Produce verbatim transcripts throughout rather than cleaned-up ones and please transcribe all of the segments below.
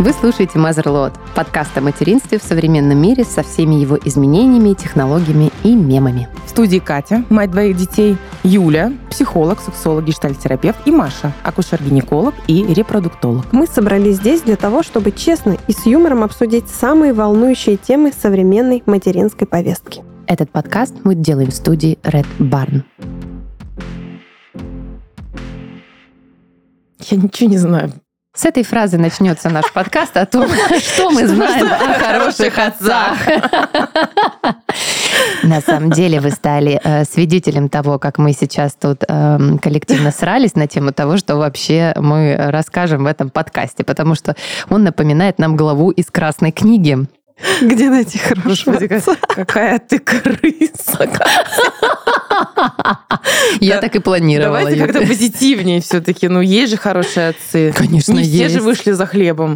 Вы слушаете Motherload, подкаст о материнстве в современном мире со всеми его изменениями, технологиями и мемами. В студии Катя, мать двоих детей, Юля, психолог, сексолог, гештальт-терапевт, и Маша, акушер-гинеколог и репродуктолог. Мы собрались здесь для того, чтобы честно и с юмором обсудить самые волнующие темы современной материнской повестки. Этот подкаст мы делаем в студии Red Barn. Я ничего не знаю. С этой фразы начнется наш подкаст о том, что мы знаем о хороших отцах. На самом деле вы стали э, свидетелем того, как мы сейчас тут э, коллективно срались на тему того, что вообще мы расскажем в этом подкасте, потому что он напоминает нам главу из Красной книги. Где найти хорошего отца? Какая ты крыса. Я так и планировала. Давайте как-то позитивнее все-таки. Ну, есть же хорошие отцы. Конечно, не есть. все же вышли за хлебом.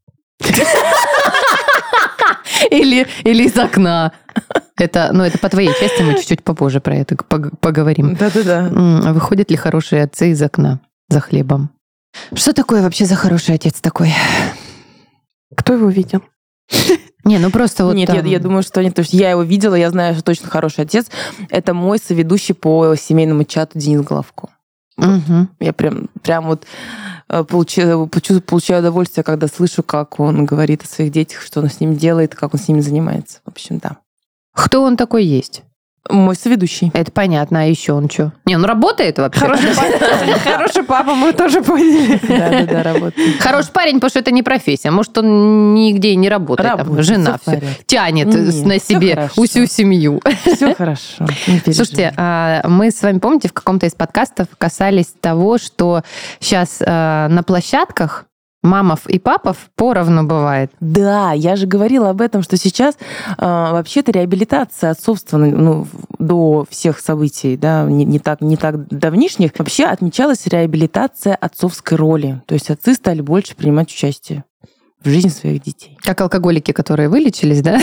Или, или из окна. Это, ну, это по твоей части, мы чуть-чуть попозже про это поговорим. Да-да-да. Выходят ли хорошие отцы из окна за хлебом? Что такое вообще за хороший отец такой? Кто его видел? Не, ну просто вот Нет, там... я, я думаю, что нет, потому что я его видела, я знаю, что точно хороший отец. Это мой соведущий по семейному чату Денис Головко. Угу. Я прям, прям вот получаю, получаю удовольствие, когда слышу, как он говорит о своих детях, что он с ними делает, как он с ними занимается. В общем, да. Кто он такой есть? Мой соведущий. Это понятно, а еще он что? Не, он работает вообще? Хороший папа, мы тоже поняли. Да-да-да, работает. Хороший парень, потому что это не профессия. Может, он нигде не работает. Там жена все тянет на себе всю семью. Все хорошо. Слушайте, мы с вами, помните, в каком-то из подкастов касались того, что сейчас на площадках мамов и папов поровну бывает. Да, я же говорила об этом, что сейчас э, вообще-то реабилитация отцовства, ну, до всех событий, да, не, не, так, не так давнишних, вообще отмечалась реабилитация отцовской роли. То есть отцы стали больше принимать участие в жизни своих детей. Как алкоголики, которые вылечились, да?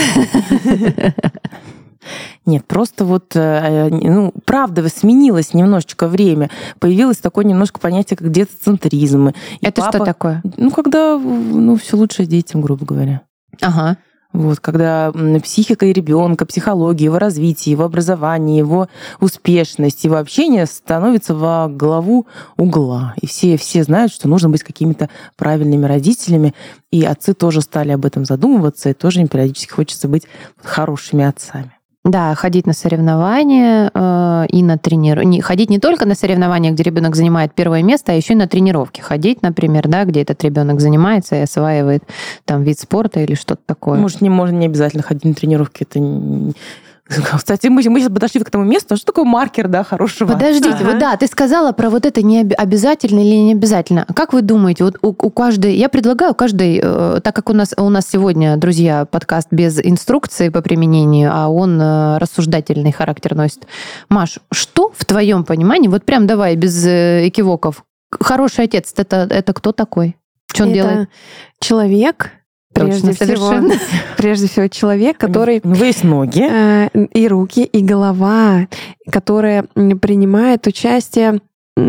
Нет, просто вот, ну, правда, сменилось немножечко время. Появилось такое немножко понятие, как детоцентризм. Это папа, что такое? Ну, когда, ну, все лучше детям, грубо говоря. Ага. Вот, когда психика ребенка, психология, его развитие, его образование, его успешность, его общение становится во главу угла. И все, все знают, что нужно быть какими-то правильными родителями. И отцы тоже стали об этом задумываться, и тоже им периодически хочется быть хорошими отцами. Да, ходить на соревнования э, и на тренировки. Ходить не только на соревнования, где ребенок занимает первое место, а еще и на тренировки. Ходить, например, да, где этот ребенок занимается и осваивает там вид спорта или что-то такое. Может, не, можно не обязательно ходить на тренировки. Это не... Кстати, мы, мы сейчас подошли к тому месту, что такое маркер, да, хорошего. Подождите, ага. вот да, ты сказала про вот это не обязательно или не обязательно. Как вы думаете, вот у, у каждой, я предлагаю каждой, э, так как у нас, у нас сегодня, друзья, подкаст без инструкции по применению, а он э, рассуждательный характер носит. Маш, что в твоем понимании, вот прям давай без э, экивоков, хороший отец, это, это кто такой? Что он это делает? Человек, Прежде всего, прежде всего человек, который... У него есть ноги. Э, и руки, и голова, которая принимает участие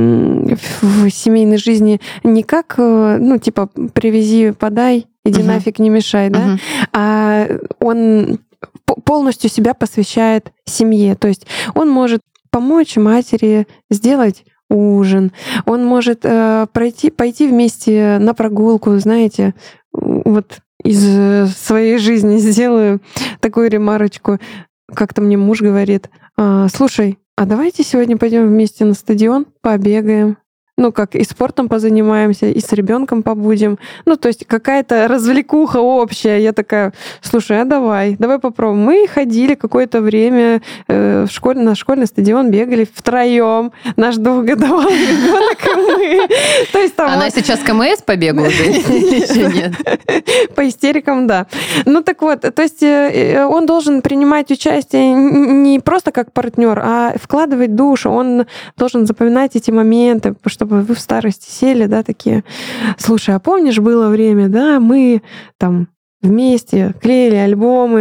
в семейной жизни не как, ну, типа, привези, подай, иди uh-huh. нафиг, не мешай, да, uh-huh. а он полностью себя посвящает семье. То есть он может помочь матери сделать ужин, он может э, пройти, пойти вместе на прогулку, знаете, вот из своей жизни сделаю такую ремарочку. Как-то мне муж говорит: слушай, а давайте сегодня пойдем вместе на стадион, побегаем. Ну, как и спортом позанимаемся, и с ребенком побудем. Ну, то есть какая-то развлекуха общая. Я такая: слушай, а давай, давай попробуем. Мы ходили какое-то время э, в школе, на школьный стадион, бегали втроем. Наш двухгодовалый ребенок и мы. То есть там Она вот... сейчас КМС побегала или еще нет? По истерикам, да. Ну, так вот, то есть он должен принимать участие не просто как партнер, а вкладывать душу. Он должен запоминать эти моменты, чтобы вы в старости сели, да, такие: слушай, а помнишь, было время, да, мы там вместе клеили альбомы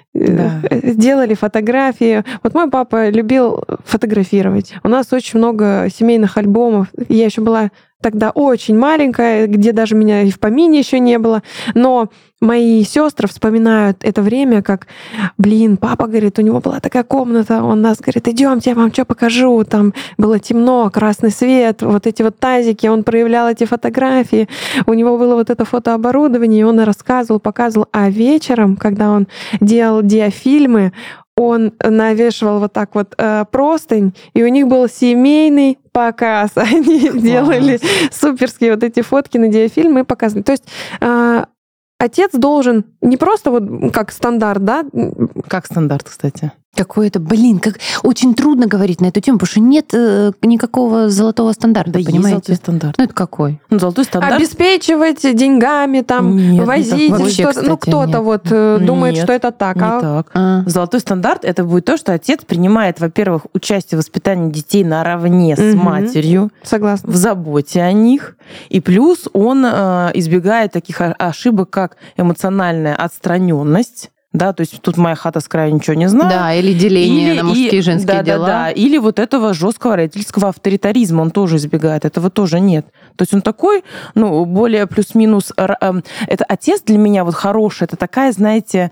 Да. сделали фотографии. Вот мой папа любил фотографировать. У нас очень много семейных альбомов. Я еще была тогда очень маленькая, где даже меня и в помине еще не было. Но мои сестры вспоминают это время, как, блин, папа, говорит, у него была такая комната, он нас, говорит, идемте, я вам что покажу. Там было темно, красный свет, вот эти вот тазики, он проявлял эти фотографии. У него было вот это фотооборудование, и он рассказывал, показывал. А вечером, когда он делал диафильмы, он навешивал вот так вот э, простынь, и у них был семейный показ. Они Класс. делали суперские вот эти фотки на диафильмы и показывали. То есть э, отец должен не просто вот как стандарт, да? Как стандарт, кстати. Какой-то, блин, как очень трудно говорить на эту тему, потому что нет э, никакого золотого стандарта, Да, понимаете? есть золотой стандарт. Ну это какой? Ну, золотой стандарт. Обеспечивать деньгами, там, Нет, возить, вообще, что-то. кстати, ну, кто-то нет. вот э, думает, Нет, что это так. Не а так. А. Золотой стандарт — это будет то, что отец принимает, во-первых, участие в воспитании детей наравне с Мгм. матерью, Согласна. в заботе о них. И плюс он э, избегает таких о- ошибок, как эмоциональная отстраненность. Да, то есть тут моя хата с краю ничего не знаю. Да, или деление на мужские и женские да, дела. Да, да. Или вот этого жесткого родительского авторитаризма он тоже избегает. Этого тоже нет. То есть он такой, ну, более плюс-минус... Это отец для меня вот хороший. Это такая, знаете...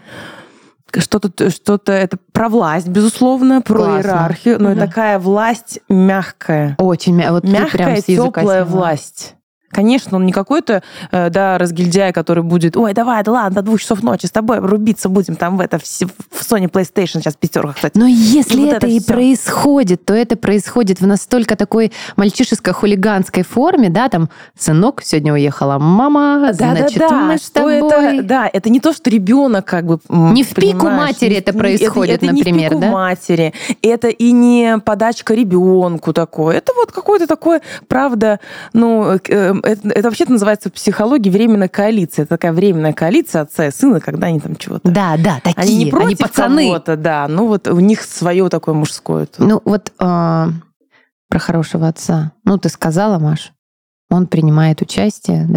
Что-то, что-то это про власть, безусловно, про Классно. иерархию, но Да. такая власть мягкая. Очень мя- вот ты прям Мягкая, с языка теплая сняла. власть. Конечно, он не какой-то, э, да, разгильдяй, который будет, ой, давай, да ладно, до двух часов ночи с тобой рубиться будем там в это, в Sony PlayStation, сейчас пятерка, кстати. Но если И вот это, это и всё. происходит, то это происходит в настолько такой мальчишеско-хулиганской форме, да, там, сынок, сегодня уехала мама, значит, мы с что тобой... это, да, это не то, что ребенок как бы м, Не в пику понимаешь, матери не- это не- происходит, это, это например, не в пику да? матери, это и не подачка ребенку такое, это вот какое-то такое, правда, ну, э, это, это вообще-то называется в психологии временная коалиция, это такая временная коалиция отца и сына, когда они там чего-то... Да, да, такие, Они не против пацаны. кого-то, да, ну вот у них свое такое мужское. тут. Ну вот а, про хорошего отца. Ну ты сказала, Маш, он принимает участие,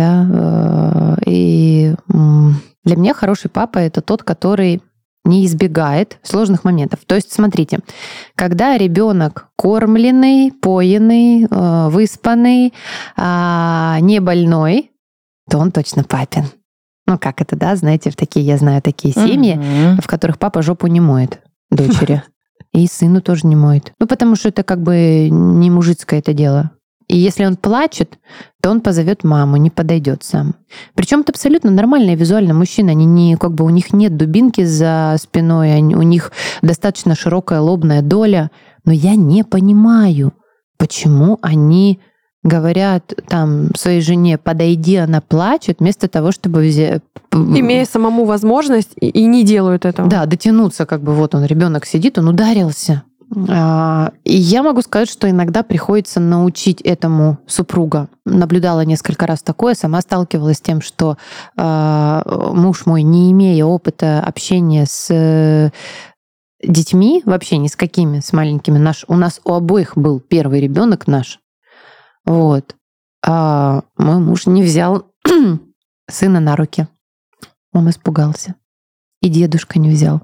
да, э, и м, для меня хороший папа — это тот, который не избегает сложных моментов. То есть, смотрите, когда ребенок кормленный, поенный, э, выспанный, а, не больной, то он точно папин. Ну как это, да, знаете, в такие, я знаю такие семьи, Мгм. в которых папа жопу не моет дочери. И сыну тоже не моет. Ну, потому что это как бы не мужицкое это дело. И если он плачет, то он позовет маму, не подойдет сам. Причем это абсолютно нормальные визуально мужчины. Они не, как бы, у них нет дубинки за спиной, они, у них достаточно широкая лобная доля. Но я не понимаю, почему они говорят там своей жене, подойди, она плачет, вместо того, чтобы взять... Имея самому возможность, и, и не делают этого. Да, дотянуться, как бы вот он, ребенок сидит, он ударился. А, И я могу сказать, что иногда приходится научить этому супруга. Наблюдала несколько раз такое, сама сталкивалась с тем, что а, муж мой, не имея опыта общения с э, детьми, вообще ни с какими, с маленькими, наш, у нас у обоих был первый ребенок наш. Вот. А мой муж не взял сына на руки. Он испугался. И дедушка не взял.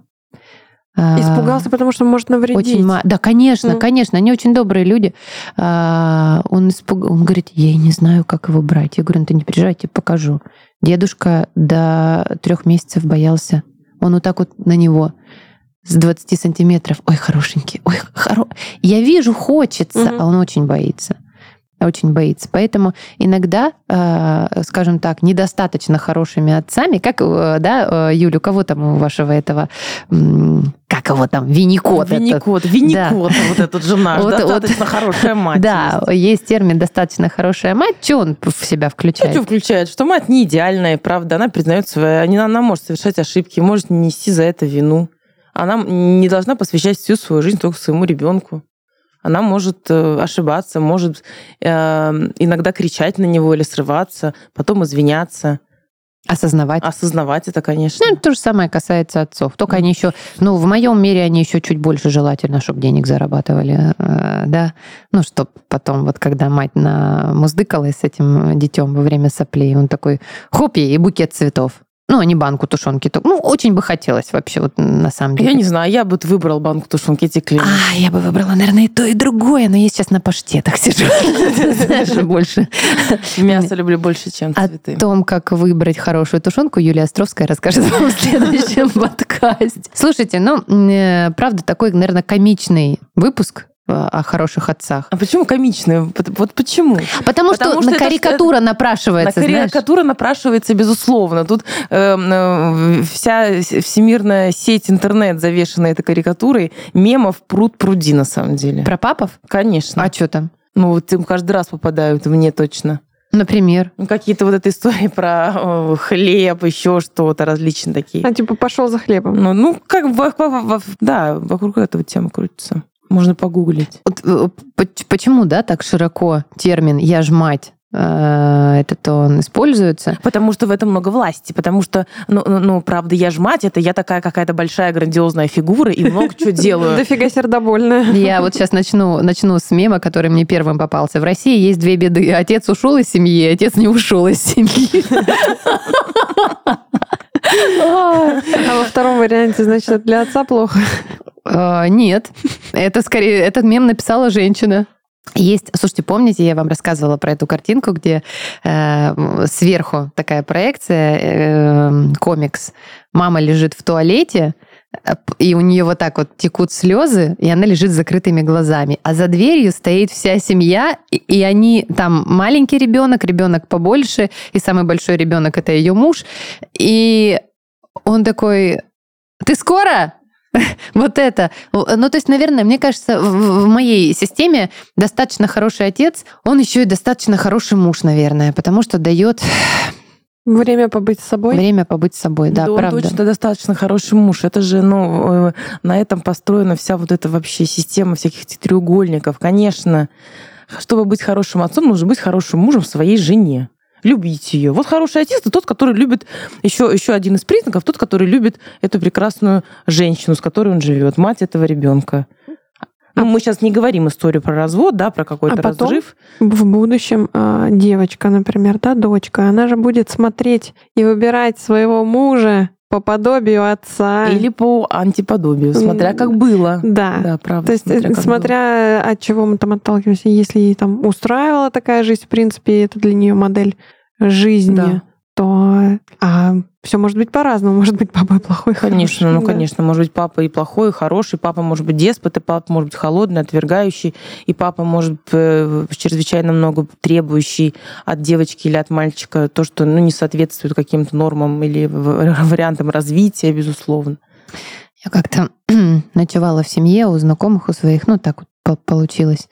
А, Испугался, потому что может навредить. Очень ма- Да, конечно, Ну. конечно, они очень добрые люди. А, Он, испуг... он говорит, я и не знаю, как его брать. Я говорю, ну ты не переживай, я тебе покажу. Дедушка до трех месяцев боялся. Он вот так вот на него с двадцати сантиметров. Ой, хорошенький, ой, хоро... Я вижу, хочется, Мгм. а он очень боится. Очень боится. Поэтому иногда, э, скажем так, недостаточно хорошими отцами, как, э, да, э, Юля, у кого там у вашего этого, м, как его там, Винникот? этот? Винникот, Винникот, вот этот же наш, Вот- достаточно хорошая мать. Да, есть термин «достаточно хорошая мать». Что он в себя включает? Что включает? Что мать не идеальная, правда, она признает свои... Она, она может совершать ошибки, может не нести за это вину. Она не должна посвящать всю свою жизнь только своему ребенку. Она может э, ошибаться, может э, иногда кричать на него или срываться, потом извиняться, Осознавать. осознавать это, конечно. Ну, то же самое касается отцов. Только они еще, ну, в моем мире они еще чуть больше желательно, чтобы денег зарабатывали, э, да. Ну, чтобы потом, вот когда мать намуздыкалась с этим детем во время соплей, он такой, хоп, ей и букет цветов. Ну, а не банку тушенки. Ну, очень бы хотелось вообще, вот на самом деле. Я не знаю, я бы выбрал банку тушенки, эти клиенты. А, я бы выбрала, наверное, и то, и другое, но я сейчас на паштетах сижу. Знаешь, больше. Мясо люблю больше, чем цветы. О том, как выбрать хорошую тушенку, Юлия Островская расскажет вам в следующем подкасте. Слушайте, ну, правда, такой, наверное, комичный выпуск о хороших отцах. А почему комичные? Вот почему? Потому, Потому что, что на карикатура это, напрашивается. На карикатура знаешь? напрашивается, безусловно. Тут э, э, вся всемирная сеть интернет завешена этой карикатурой. Мемов пруд пруди, на самом деле. Про папов? Конечно. А что там? Ну, вот им каждый раз попадают, мне точно. Например? Ну, какие-то вот эти истории про э, хлеб, еще что-то, различные такие. А типа пошел за хлебом. Ну, ну как бы, да, вокруг этого тема крутится. Можно погуглить. Вот, почему, да, так широко термин «я ж мать» этот он используется? Потому что в этом много власти. Потому что, ну, ну правда, я ж мать, это я такая какая-то большая грандиозная фигура и много чего делаю. Дофига сердобольная. Я вот сейчас начну, начну с мема, который мне первым попался. В России есть две беды. Отец ушел из семьи, отец не ушел из семьи. А во втором варианте, значит, для отца плохо? Нет. Это скорее, этот мем написала женщина. Есть, слушайте, помните, я вам рассказывала про эту картинку, где э, сверху такая проекция, э, комикс. Мама лежит в туалете, и у нее вот так вот текут слезы, и она лежит с закрытыми глазами. А за дверью стоит вся семья, и, и они там маленький ребенок, ребенок побольше, и самый большой ребенок это ее муж. И он такой: «Ты скоро?» Вот это. Ну, то есть, наверное, мне кажется, в моей системе достаточно хороший отец, он еще и достаточно хороший муж, наверное, потому что дает... Время побыть с собой? Время побыть с собой, да, да, правда. Он точно достаточно хороший муж. Это же, ну, на этом построена вся вот эта вообще система всяких этих треугольников. Конечно, чтобы быть хорошим отцом, нужно быть хорошим мужем своей жене. Любить ее. Вот хороший отец — это тот, который любит, еще, еще один из признаков, тот, который любит эту прекрасную женщину, с которой он живет, мать этого ребенка. Ну, мы сейчас не говорим историю про развод, да, про какой-то а потом разрыв. В будущем э, девочка, например, да, дочка, она же будет смотреть и выбирать своего мужа по подобию отца. Или по антиподобию, смотря как было. Да, да правда. То есть, смотря, смотря от чего мы там отталкиваемся, если ей там устраивала такая жизнь, в принципе, это для нее модель жизни, да. то а, все может быть по-разному. Может быть, папа и плохой, конечно, хороший. ну, да. конечно. Может быть, папа и плохой, и хороший. Папа может быть деспот, и папа может быть холодный, отвергающий. И папа может быть чрезвычайно много требующий от девочки или от мальчика. То, что ну, не соответствует каким-то нормам или вариантам развития, безусловно. Я как-то ночевала в семье у знакомых, у своих. Ну, так вот получилось.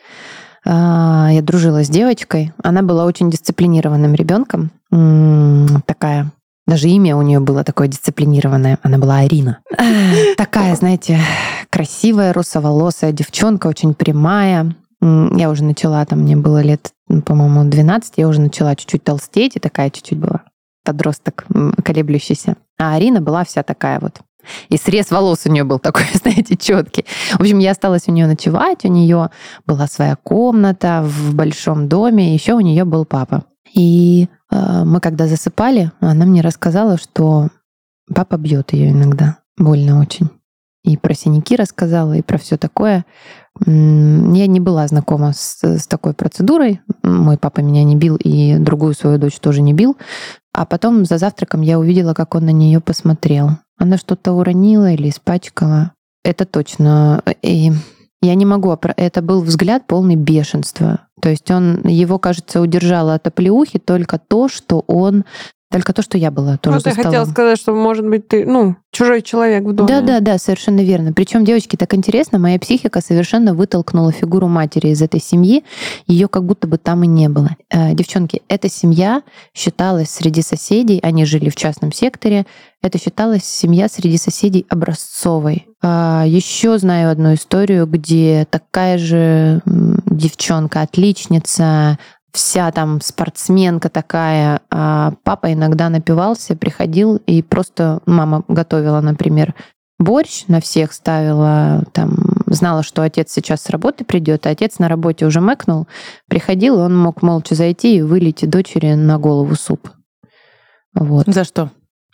Я дружила с девочкой. Она была очень дисциплинированным ребенком. Такая, даже имя у нее было такое дисциплинированное. Она была Арина. Такая, знаете, красивая, русоволосая девчонка, очень прямая. Я уже начала, там мне было лет, по-моему, двенадцать, я уже начала чуть-чуть толстеть, и такая чуть-чуть была подросток колеблющийся. А Арина была вся такая вот. И срез волос у нее был такой, знаете, четкий. В общем, я осталась у нее ночевать. У нее была своя комната в большом доме. Еще у нее был папа. И э, мы когда засыпали, она мне рассказала, что папа бьет ее иногда. Больно очень. И про синяки рассказала, и про все такое. Я не была знакома с, с такой процедурой. Мой папа меня не бил, и другую свою дочь тоже не бил. А потом за завтраком я увидела, как он на нее посмотрел. Она что-то уронила или испачкала. Это точно. И я не могу... Это был взгляд полный бешенства. То есть он, его, кажется, удержало от оплеухи только то, что он... Только то, что я была тоже ну, за ты столом. хотела сказать, что, может быть, ты, ну, чужой человек в доме. Да-да-да, совершенно верно. Причем, девочки, так интересно, моя психика совершенно вытолкнула фигуру матери из этой семьи. Ее как будто бы там и не было. Девчонки, эта семья считалась среди соседей, они жили в частном секторе, это считалась семья среди соседей образцовой. Еще знаю одну историю, где такая же девчонка, отличница, вся там спортсменка такая, а папа иногда напивался, приходил и просто мама готовила, например, борщ на всех ставила, там знала, что отец сейчас с работы придет, а отец на работе уже мэкнул, приходил, и он мог молча зайти и вылить дочери на голову суп. Вот. За что?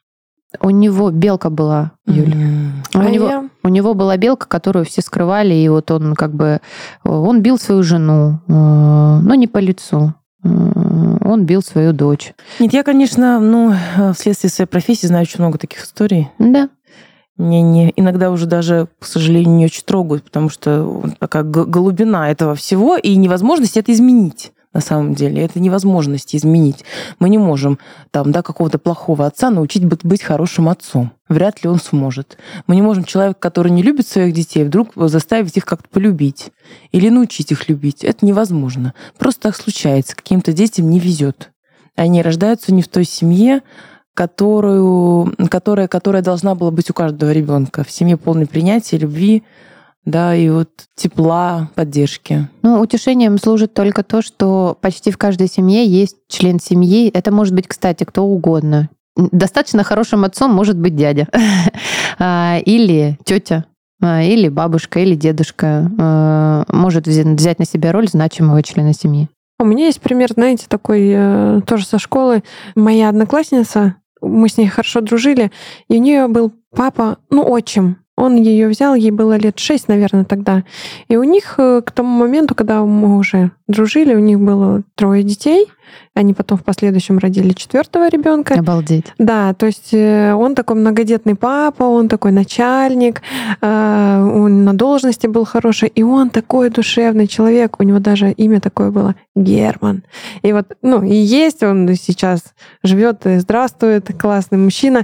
У него белка была, Юль. Mm-hmm. У, а него, я... у него была белка, которую все скрывали, и вот он как бы... Он бил свою жену, но не по лицу. Он бил свою дочь. Нет, я, конечно, ну, вследствие своей профессии знаю очень много таких историй. Да. Мне не, иногда уже даже, к сожалению, не очень трогают, потому что такая глубина этого всего и невозможность это изменить. На самом деле, это невозможность изменить. Мы не можем там, да, какого-то плохого отца научить быть хорошим отцом. Вряд ли он сможет. Мы не можем человека, который не любит своих детей, вдруг заставить их как-то полюбить или научить их любить. Это невозможно. Просто так случается. Каким-то детям не везет. Они рождаются не в той семье, которую, которая, которая должна была быть у каждого ребенка. В семье полной принятия, любви, да, и вот тепла, поддержки. Ну, утешением служит только то, что почти в каждой семье есть член семьи. Это может быть, кстати, кто угодно. Достаточно хорошим отцом может быть дядя. Или тетя, или бабушка, или дедушка. Может взять на себя роль значимого члена семьи. У меня есть пример, знаете, такой тоже со школы. Моя одноклассница, мы с ней хорошо дружили, и у нее был папа, ну, отчим. Он ее взял, ей было лет шесть, наверное, тогда. И у них к тому моменту, когда мы уже дружили, у них было трое детей. Они потом в последующем родили четвертого ребенка. Обалдеть. Да, то есть он такой многодетный папа, он такой начальник, он на должности был хороший, и он такой душевный человек. У него даже имя такое было — Герман. И вот, ну, и есть он сейчас, живет и здравствует, классный мужчина.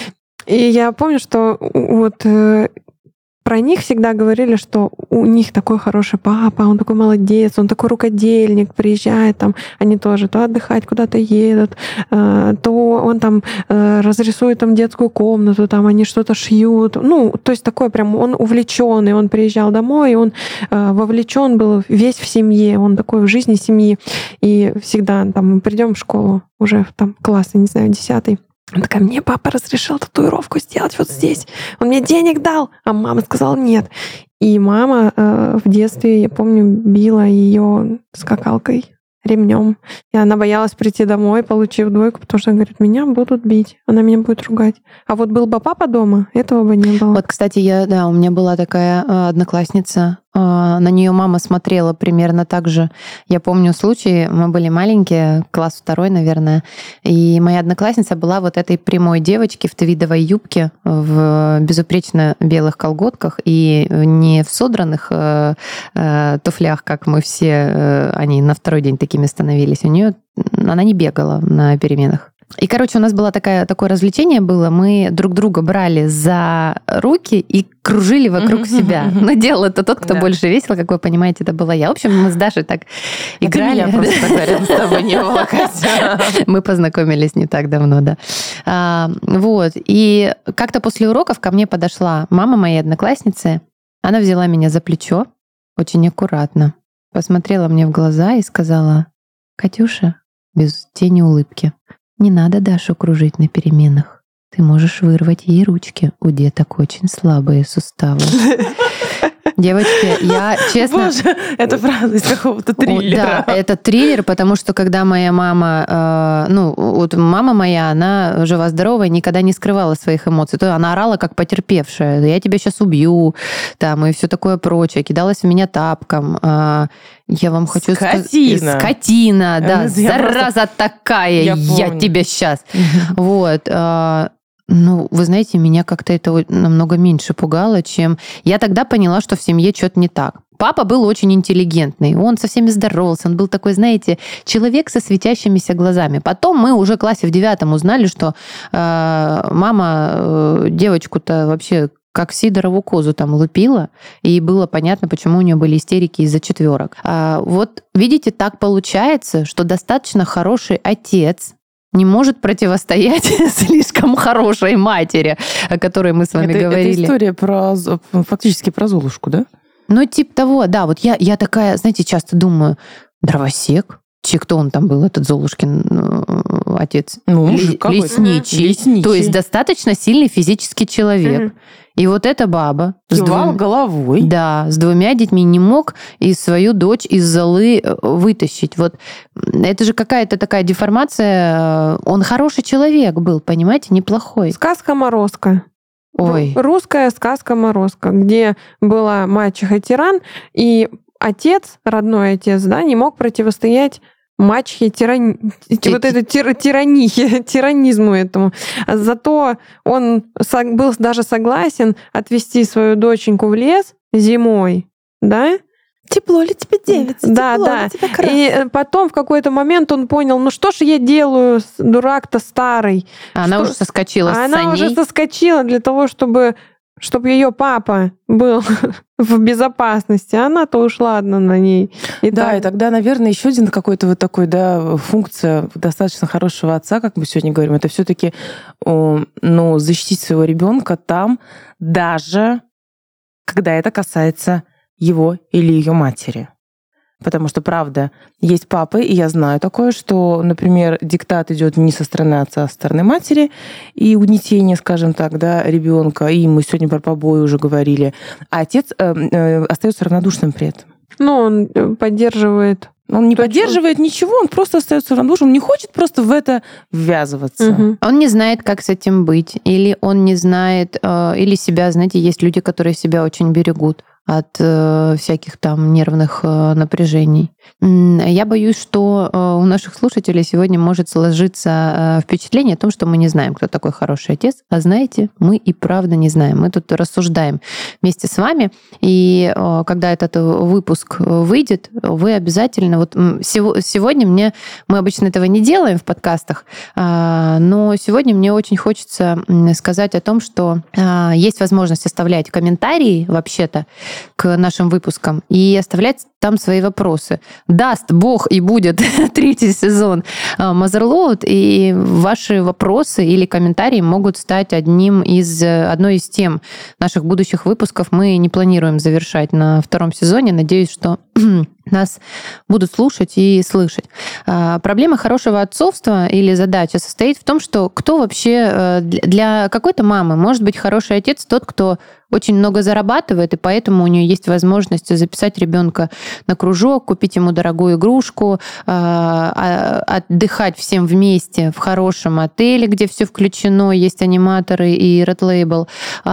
И я помню, что вот э, про них всегда говорили, что у них такой хороший папа, он такой молодец, он такой рукодельник, приезжает там, они тоже то отдыхать куда-то едут, э, то он там э, разрисует там детскую комнату, там они что-то шьют. Ну, то есть такой прям он увлеченный, он приезжал домой, и он э, вовлечен был весь в семье, он такой в жизни семьи. И всегда там мы придем в школу, уже там класс, я не знаю, десятый. Она такая: мне папа разрешил татуировку сделать вот здесь. Он мне денег дал, а мама сказала нет. И мама э, в детстве, я помню, била ее скакалкой, ремнем. И она боялась прийти домой, получив двойку, потому что она говорит: меня будут бить, она меня будет ругать. А вот был бы папа дома, этого бы не было. Вот, кстати, я, да, у меня была такая э, одноклассница. Э, на нее мама смотрела примерно так же. Я помню случай, мы были маленькие, класс второй, наверное, и моя одноклассница была вот этой прямой девочки в твидовой юбке, в безупречно белых колготках и не в содранных э, э, туфлях, как мы все, э, они на второй день такими становились. У нее она не бегала на переменах. И, короче, у нас было такое, такое развлечение было. Мы друг друга брали за руки и кружили вокруг себя. Но делал это тот, кто да. больше весил, как вы понимаете, это была я. В общем, мы с Дашей так играли. Я просто тогда рядом с тобой не было, Катя. Мы познакомились не так давно, да. А, вот. И как-то после уроков ко мне подошла мама моей одноклассницы. Она взяла меня за плечо очень аккуратно, посмотрела мне в глаза и сказала: Катюша, без тени улыбки, не надо Дашу кружить на переменах. Ты можешь вырвать ей ручки. У деток очень слабые суставы. Девочки, я честно... Боже, это фраза из какого-то триллера. Да, это триллер, потому что когда моя мама... Э, ну, вот мама моя, она жива-здоровая, никогда не скрывала своих эмоций. То она орала, как потерпевшая. Я тебя сейчас убью, там, и все такое прочее. Кидалась в меня тапком. Э, я вам хочу сказать... Скотина. Скотина, да. Я зараза просто... такая, я, я тебя сейчас. Вот. Э, Ну, вы знаете, меня как-то это намного меньше пугало, чем... Я тогда поняла, что в семье что-то не так. Папа был очень интеллигентный, он со всеми здоровался, он был такой, знаете, человек со светящимися глазами. Потом мы уже в классе в девятом узнали, что э, мама э, девочку-то вообще как Сидорову козу там лупила, и было понятно, почему у нее были истерики из-за четверок. А вот, видите, так получается, что достаточно хороший отец не может противостоять слишком хорошей матери, о которой мы с вами это, говорили. Это история про, фактически про Золушку, да? Ну, типа того, да. Вот я, я такая, знаете, часто думаю: дровосек? Чи, кто он там был, этот Золушкин э, отец? Ну, Ли, лесничий. лесничий. То есть достаточно сильный физический человек. Mm-hmm. И вот эта баба... Кивал двум... головой. Да, с двумя детьми не мог и свою дочь из золы вытащить. Вот это же какая-то такая деформация. Он хороший человек был, понимаете, неплохой. Сказка Морозко. Ой. Русская сказка Морозко, где была мачеха-тиран, и отец, родной отец, да, не мог противостоять мачехе, тирани... Ти... вот этой тир... тиранихе, тиранизму этому. Зато он был даже согласен отвезти свою доченьку в лес зимой, да? Тепло ли тебе, девица? Да, Тепло да. Ли тебе, красиво? И потом в какой-то момент он понял, ну что ж я делаю, дурак-то старый. Она что... уже соскочила с Она саней. уже соскочила для того, чтобы, чтобы ее папа был в безопасности. Она-то ушла одна на ней. И да, так... и тогда, наверное, еще один какой-то вот такой, да, функция достаточно хорошего отца, как мы сегодня говорим, это все-таки, ну, защитить своего ребенка там, даже когда это касается его или ее матери. Потому что, правда, есть папы, и я знаю такое, что, например, диктат идет не со стороны отца, а со стороны матери, и угнетение, скажем так, да, ребенка, и мы сегодня про побои уже говорили, а отец э, э, остается равнодушным при этом. Ну, он поддерживает. Он не поддерживает ничего, он просто остается равнодушным, он не хочет просто в это ввязываться. Угу. Он не знает, как с этим быть, или он не знает, э, или себя, знаете, есть люди, которые себя очень берегут от э, всяких там нервных э, напряжений. Я боюсь, что э, у наших слушателей сегодня может сложиться э, впечатление о том, что мы не знаем, кто такой хороший отец. А знаете, мы и правда не знаем. Мы тут рассуждаем вместе с вами. И э, когда этот выпуск выйдет, вы обязательно... Вот сегодня мне... Мы обычно этого не делаем в подкастах, э, но сегодня мне очень хочется сказать о том, что э, есть возможность оставлять комментарии вообще-то к нашим выпускам и оставлять там свои вопросы. Даст Бог и будет третий сезон Motherload, и ваши вопросы или комментарии могут стать одним из, одной из тем наших будущих выпусков. Мы не планируем завершать на втором сезоне. Надеюсь, что нас будут слушать и слышать. Проблема хорошего отцовства или задача состоит в том, что кто вообще для какой-то мамы может быть хороший отец тот, кто очень много зарабатывает, и поэтому у нее есть возможность записать ребенка на кружок, купить ему дорогую игрушку, отдыхать всем вместе в хорошем отеле, где все включено, есть аниматоры и Red Label.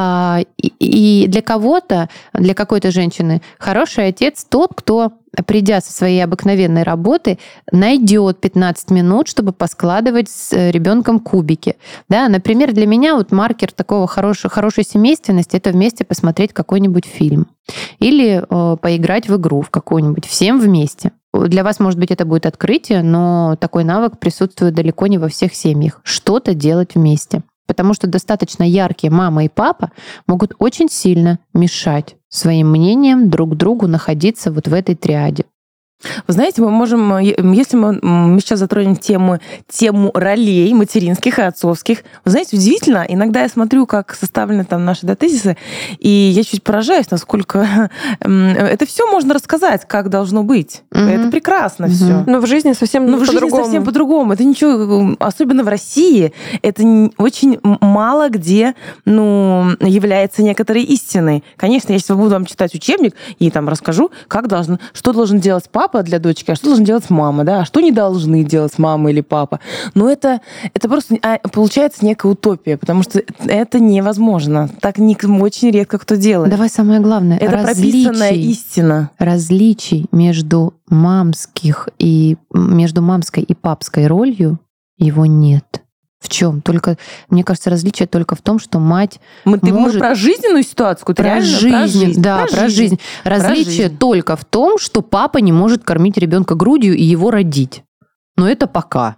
И для кого-то, для какой-то женщины хороший отец тот, кто, придя со своей обыкновенной работы, найдет пятнадцать минут, чтобы поскладывать с ребенком кубики. Да, например, для меня вот маркер такого хорошей, хорошей семейственности — это вместе посмотреть какой-нибудь фильм или э, поиграть в игру в какую-нибудь всем вместе. Для вас, может быть, это будет открытие, но такой навык присутствует далеко не во всех семьях. Что-то делать вместе. Потому что достаточно яркие мама и папа могут очень сильно мешать своим мнением друг другу находиться вот в этой триаде. Вы знаете, мы можем, если мы, мы сейчас затронем тему, тему ролей материнских и отцовских, вы знаете, удивительно, иногда я смотрю, как составлены там наши да, тезисы, и я чуть поражаюсь, насколько это все можно рассказать, как должно быть. Mm-hmm. Это прекрасно mm-hmm. все. Но в жизни совсем Но в жизни по-другому. совсем по-другому. Это ничего, особенно в России, это очень мало где, ну, является некоторой истиной. Конечно, если я буду вам читать учебник и там расскажу, как должен, что должен делать папа для дочки, а что должна делать мама, да, а что не должны делать мама или папа. Но это, это просто получается некая утопия, потому что это невозможно. Так не, очень редко кто делает. Давай самое главное. Это различий, прописанная истина. Различий между мамских и между мамской и папской ролью его нет. В чем? Только, мне кажется, различие только в том, что мать мы, ты, может... Мы про жизненную ситуацию? Про жизнь, про жизнь, да, про, про жизнь. жизнь. Различие жизнь. только в том, что папа не может кормить ребенка грудью и его родить. Но это пока.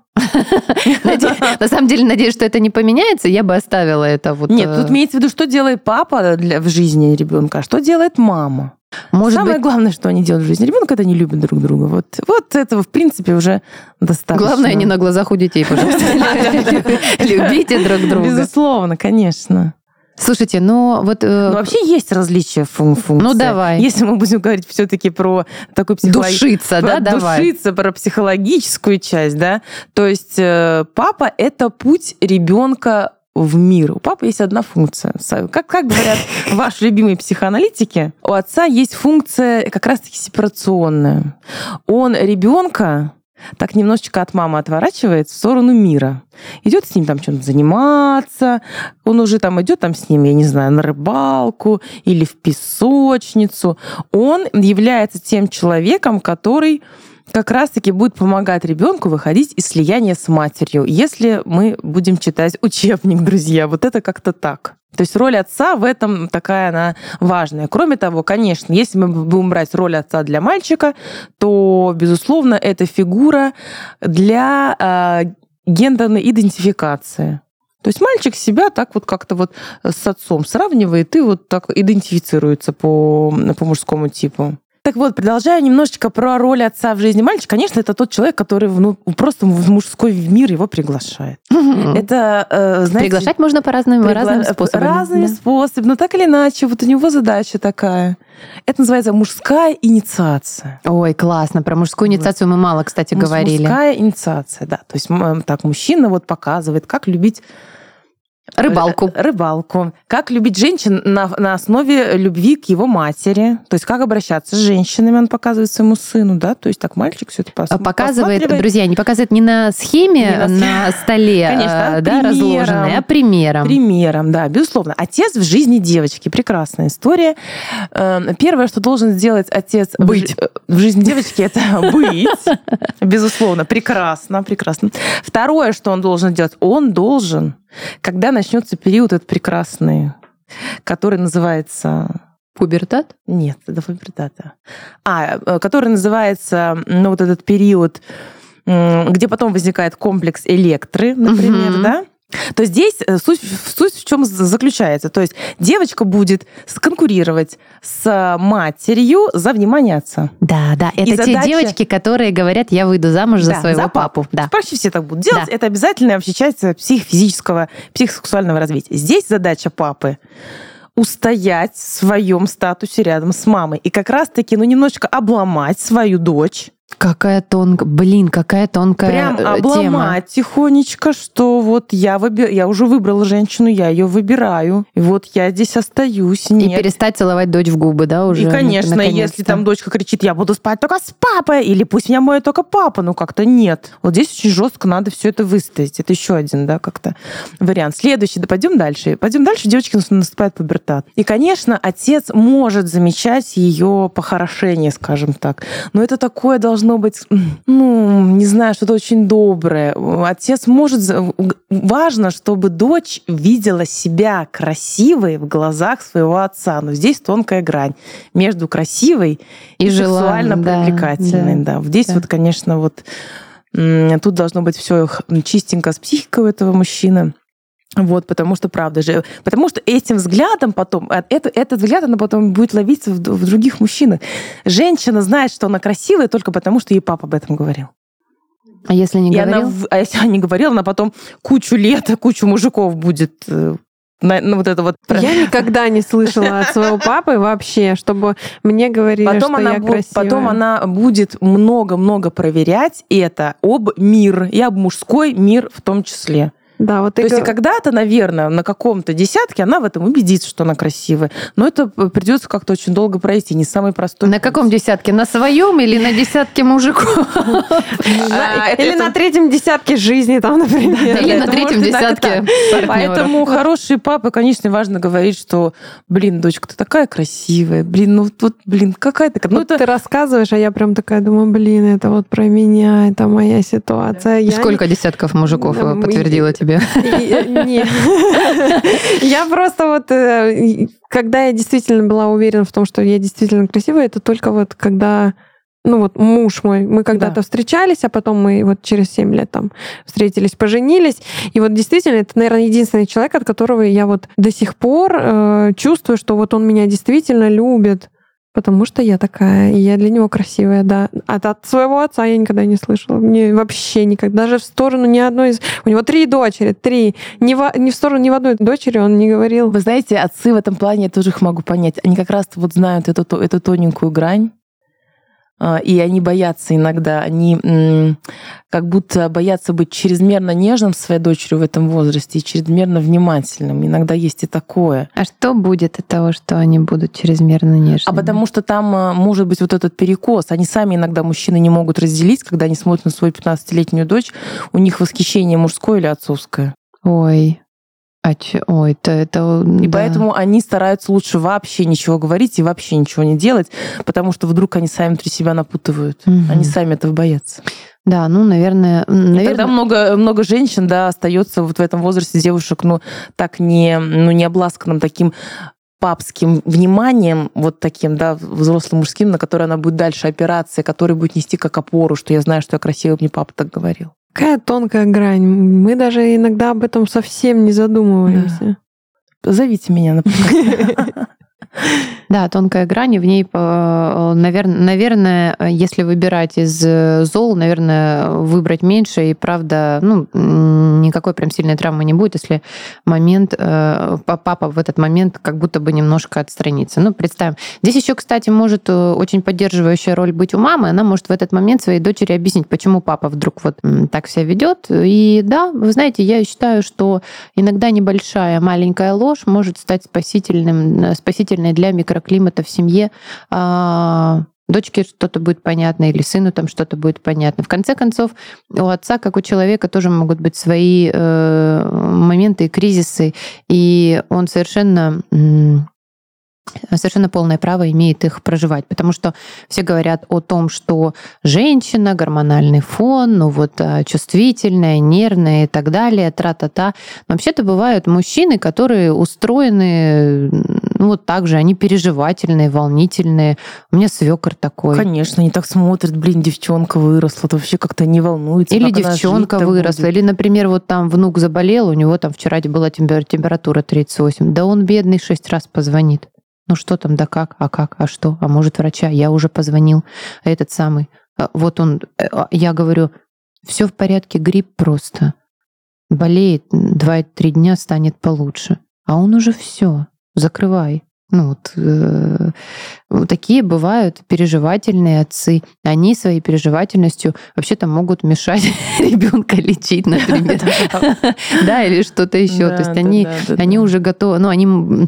На самом деле, надеюсь, что это не поменяется, я бы оставила это вот... Нет, тут имеется в виду, что делает папа для, в жизни ребенка, а что делает мама. Может Самое быть... главное, что они делают в жизни ребенка, это они любят друг друга. Вот, вот этого, в принципе, уже достаточно. Главное, не на глазах у детей, пожалуйста. Любите друг друга. Безусловно, конечно. Слушайте, ну вот... Э... Но вообще есть различия фун- функций. Ну давай. Если мы будем говорить все-таки про такой психологический... Душиться, да, давай. Душиться, про психологическую часть, да. То есть э, папа — это путь ребенка в мир. У папы есть одна функция. Как, как говорят ваши любимые психоаналитики, у отца есть функция как раз-таки сепарационная. Он ребенка так немножечко от мамы отворачивает в сторону мира. Идет с ним там чем-то заниматься, он уже там идет там с ним, я не знаю, на рыбалку или в песочницу. Он является тем человеком, который как раз-таки будет помогать ребенку выходить из слияния с матерью, если мы будем читать учебник, друзья. Вот это как-то так. То есть роль отца в этом такая она важная. Кроме того, конечно, если мы будем брать роль отца для мальчика, то, безусловно, это фигура для э, гендерной идентификации. То есть мальчик себя так вот как-то вот с отцом сравнивает и вот так идентифицируется по, по мужскому типу. Так вот, продолжая немножечко про роль отца в жизни мальчика, конечно, это тот человек, который ну, просто в мужской мир его приглашает. Mm-hmm. Это, э, знаете... Приглашать можно по разным, пригла... разным способам. Разными да. способами, но так или иначе, вот у него задача такая. Это называется мужская инициация. Ой, классно. Про мужскую инициацию мы мало, кстати, говорили. Мужская инициация, да. То есть так мужчина вот показывает, как любить Рыбалку. Рыбалку. Как любить женщин на, на основе любви к его матери. То есть как обращаться с женщинами, он показывает своему сыну, да? То есть так мальчик все это пос- показывает, друзья, не показывает не на схеме, не на, на столе, конечно, да, разложенной, а примером. Примером, да, безусловно. Отец в жизни девочки. Прекрасная история. Первое, что должен сделать отец быть. В, в жизни девочки, это быть. Безусловно. Прекрасно, прекрасно. Второе, что он должен делать, он должен... Когда начнется период этот прекрасный, который называется... Пубертат? Нет, это пубертата. А, который называется, ну, вот этот период, где потом возникает комплекс Электры, например, угу. да? То здесь суть, суть в чем заключается. То есть девочка будет конкурировать с матерью за внимание отца. Да, да. Это и те задача... девочки, которые говорят, я выйду замуж за да, своего за папу. папу. Да. Почти все так будут делать. Да. Это обязательная вообще часть психофизического, психосексуального развития. Здесь задача папы устоять в своем статусе рядом с мамой. И как раз-таки, ну, немножечко обломать свою дочь. Какая тонкая, блин, какая тонкая Прям тема. обломать тихонечко, что вот я, выбир... я уже выбрала женщину, я ее выбираю, и вот я здесь остаюсь. Нет. И перестать целовать дочь в губы, да, уже? И, конечно, если там дочка кричит, я буду спать только с папой, или пусть меня моет только папа, ну как-то нет. Вот здесь очень жестко надо все это выстоять. Это еще один, да, как-то вариант. Следующий, да, пойдем дальше. Пойдем дальше, девочки наступает пубертат. И, конечно, отец может замечать ее похорошение, скажем так. Но это такое должно быть, ну, не знаю, что-то очень доброе. Отец может... Важно, чтобы дочь видела себя красивой в глазах своего отца. Но здесь тонкая грань между красивой и, и сексуально привлекательной. Да, да. Да. Здесь да. вот, конечно, вот тут должно быть все чистенько с психикой у этого мужчины. Вот, потому что, правда же, потому что этим взглядом потом, это, этот взгляд она потом будет ловиться в, в других мужчинах. Женщина знает, что она красивая только потому, что ей папа об этом говорил. А если не И говорил? Она, а если она не говорила, она потом кучу лет, кучу мужиков будет... На, ну, вот это вот. Я никогда не слышала от своего папы вообще, чтобы мне говорили, потом что она я бу- красивая. Потом она будет много-много проверять это об мир, и об мужской мир в том числе. Да, вот То и есть г... когда-то, наверное, на каком-то десятке она в этом убедится, что она красивая. Но это придется как-то очень долго пройти, не самый простой. На путь. Каком десятке? На своем или на десятке мужиков? Или на третьем десятке жизни, там, например. Или на третьем десятке партнеров. Поэтому хорошие папы, конечно, важно говорить, что, блин, дочка, ты такая красивая, блин, ну вот, блин, какая ты... Ну ты рассказываешь, а я прям такая думаю, блин, это вот про меня, это моя ситуация. Сколько десятков мужиков подтвердила тебе? Нет. Я просто вот, когда я действительно была уверена в том, что я действительно красивая, это только вот когда, ну вот муж мой, мы когда-то да. встречались, а потом мы вот через семь лет там встретились, поженились, и вот действительно это, наверное, единственный человек, от которого я вот до сих пор э, чувствую, что вот он меня действительно любит. Потому что я такая, и я для него красивая, да. А от своего отца я никогда не слышала. Мне вообще никогда. Даже в сторону ни одной из... У него три дочери, три. Ни в, ни в сторону ни в одной дочери он не говорил. Вы знаете, отцы в этом плане, я тоже их могу понять. Они как раз вот знают эту, эту тоненькую грань, и они боятся иногда, они м, как будто боятся быть чрезмерно нежным с своей дочерью в этом возрасте и чрезмерно внимательным. Иногда есть и такое. А что будет от того, что они будут чрезмерно нежными? А потому что там может быть вот этот перекос. Они сами иногда, мужчины, не могут разделить, когда они смотрят на свою пятнадцатилетнюю дочь, у них восхищение мужское или отцовское. Ой. А че, ой, это, это... И да. поэтому они стараются лучше вообще ничего говорить и вообще ничего не делать, потому что вдруг они сами внутри себя напутывают. Угу. Они сами этого боятся. Да, ну, наверное... наверное... И тогда много, много женщин, да, остается вот в этом возрасте девушек, ну, так не, ну, не обласканным таким папским вниманием, вот таким, да, взрослым мужским, на который она будет дальше опираться, который будет нести как опору, что я знаю, что я красивый, мне папа так говорил. Какая тонкая грань. Мы даже иногда об этом совсем не задумываемся. Да. Зовите меня, например. Да, тонкая грань, и в ней, наверное, наверное, если выбирать из зол, наверное, выбрать меньше, и правда, ну, никакой прям сильной травмы не будет, если момент, папа в этот момент как будто бы немножко отстранится. Ну, представим. Здесь еще, кстати, может очень поддерживающая роль быть у мамы, она может в этот момент своей дочери объяснить, почему папа вдруг вот так себя ведет. И да, вы знаете, я считаю, что иногда небольшая маленькая ложь может стать спасительным, спасительной для микроклимата в семье. Дочке что-то будет понятно, или сыну там что-то будет понятно. В конце концов, у отца, как у человека, тоже могут быть свои моменты и кризисы, и он совершенно... совершенно полное право имеет их проживать. Потому что все говорят о том, что женщина, гормональный фон, ну вот чувствительная, нервная и так далее, тра-та-та. Но вообще-то бывают мужчины, которые устроены ну, вот так же, они переживательные, волнительные. У меня свекор такой. Конечно, они так смотрят, блин, девчонка выросла, то вообще как-то не волнуется. Или девчонка выросла, будет. Или, например, вот там внук заболел, у него там вчера была температура тридцать восемь. Да он бедный шесть раз позвонит. Ну что там, да как, а как, а что, а может врача, я уже позвонил, этот самый, вот он, я говорю, все в порядке, грипп просто, болеет, два-три дня станет получше, а он уже все, закрывай. Ну вот, э, вот такие бывают переживательные отцы. Они своей переживательностью вообще-то могут мешать ребенка лечить, например. Да, или что-то еще. То есть они они уже готовы. Ну, они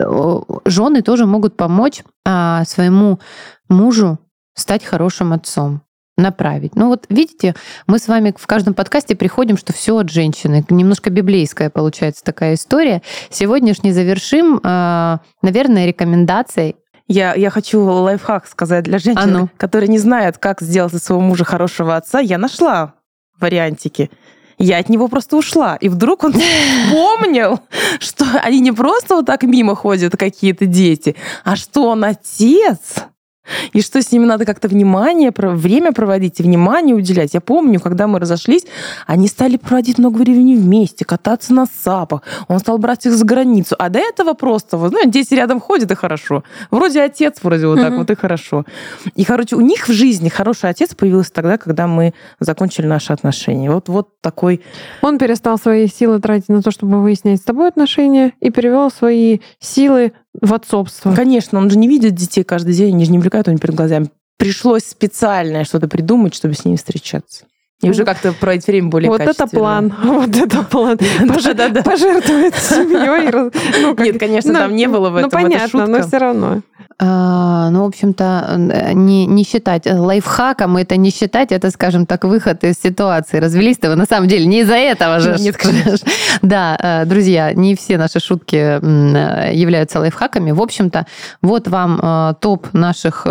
жены тоже могут помочь своему мужу стать хорошим отцом. Направить. Ну вот видите, мы с вами в каждом подкасте приходим, что все от женщины. Немножко библейская получается такая история. Сегодняшний завершим, наверное, рекомендацией. Я, я хочу лайфхак сказать для женщин, а ну. которые не знают, как сделать из своего мужа хорошего отца. Я нашла вариантики. Я от него просто ушла. И вдруг он вспомнил, что они не просто вот так мимо ходят, какие-то дети, а что он отец. И что с ними надо как-то внимание, время проводить и внимание уделять. Я помню, когда мы разошлись, они стали проводить много времени вместе, кататься на сапах. Он стал брать их за границу. А до этого просто, вот, ну, дети рядом ходят, и хорошо. Вроде отец, вроде вот так mm-hmm. вот, и хорошо. И, короче, у них в жизни хороший отец появился тогда, когда мы закончили наши отношения. Вот, вот такой... Он перестал свои силы тратить на то, чтобы выяснять с тобой отношения, и перевел свои силы в отцовство. Конечно, он же не видит детей каждый день, они же не мелькают у него перед глазами. Пришлось специально что-то придумать, чтобы с ними встречаться. И уже как-то проводить время более вот качественно. Это план. Вот это план. Пожертвовать семьей. Нет, конечно, там не было в этом. Ну, понятно, но все равно. Ну, в общем-то, не, не считать лайфхаком, это не считать, это, скажем так, выход из ситуации. Развелись-то вы на самом деле не из-за этого же. Нет, конечно. Да, друзья, не все наши шутки являются лайфхаками. В общем-то, вот вам топ наших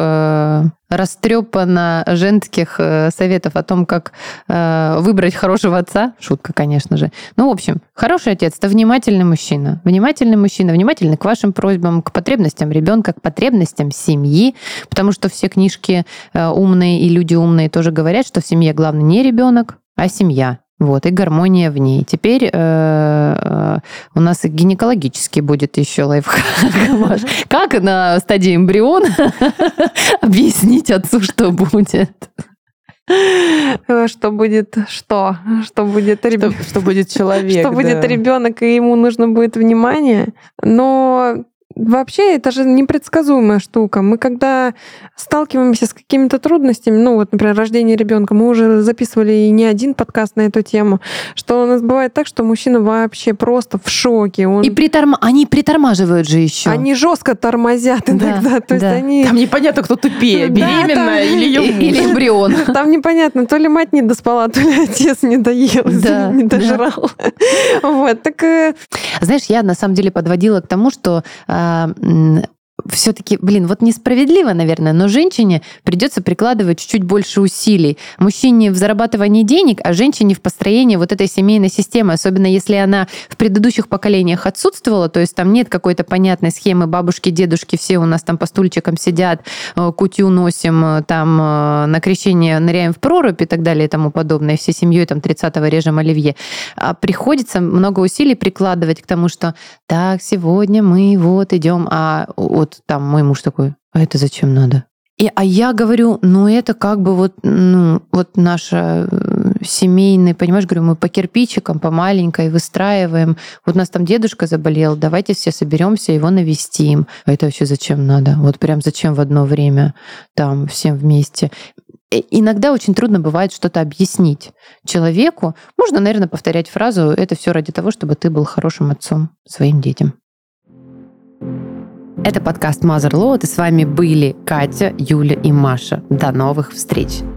растрепанно женских советов о том, как выбрать хорошего отца. Шутка, конечно же. Ну, в общем, хороший отец – это внимательный мужчина. Внимательный мужчина, внимательный к вашим просьбам, к потребностям ребенка, к потребностям семьи, потому что все книжки умные и люди умные тоже говорят, что в семье главный не ребенок, а семья. Вот, и гармония в ней. Теперь э, у нас и гинекологически будет еще лайфхак. Как на стадии эмбриона объяснить отцу, что будет? Что будет что? Что будет ребенок? Что, что будет человек. Что да. будет ребенок, и ему нужно будет внимание. Но вообще это же непредсказуемая штука. Мы когда сталкиваемся с какими-то трудностями, ну вот, например, рождение ребенка, мы уже записывали и не один подкаст на эту тему, что у нас бывает так, что мужчина вообще просто в шоке. Он... И приторм... они притормаживают же еще. Они жестко тормозят иногда. Да, То есть да. они... Там непонятно, кто тупее, Да, беременная там- или ее муж. Или эмбрион. Там непонятно, то ли мать не доспала, то ли отец не доел, Да, не дожрал. Вот, так э, Знаешь, я на самом деле подводила к тому, что все-таки, блин, вот несправедливо, наверное, но женщине придется прикладывать чуть-чуть больше усилий. Мужчине в зарабатывании денег, а женщине в построении вот этой семейной системы, особенно если она в предыдущих поколениях отсутствовала, то есть там нет какой-то понятной схемы бабушки, дедушки, все у нас там по стульчикам сидят, кутью носим, там на крещение ныряем в прорубь и так далее и тому подобное, всей семьей там тридцатого режем оливье. А приходится много усилий прикладывать к тому, что так, сегодня мы вот идем, а вот там мой муж такой, а это зачем надо? И, а я говорю, ну это как бы вот, ну, вот наша семейный, понимаешь, говорю, мы по кирпичикам, по маленькой выстраиваем. Вот у нас там дедушка заболел, давайте все соберемся, его навестим. А это вообще зачем надо? Вот прям зачем в одно время там всем вместе? И иногда очень трудно бывает что-то объяснить человеку. Можно, наверное, повторять фразу, это все ради того, чтобы ты был хорошим отцом своим детям. Это подкаст Motherload, и с вами были Катя, Юля и Маша. До новых встреч!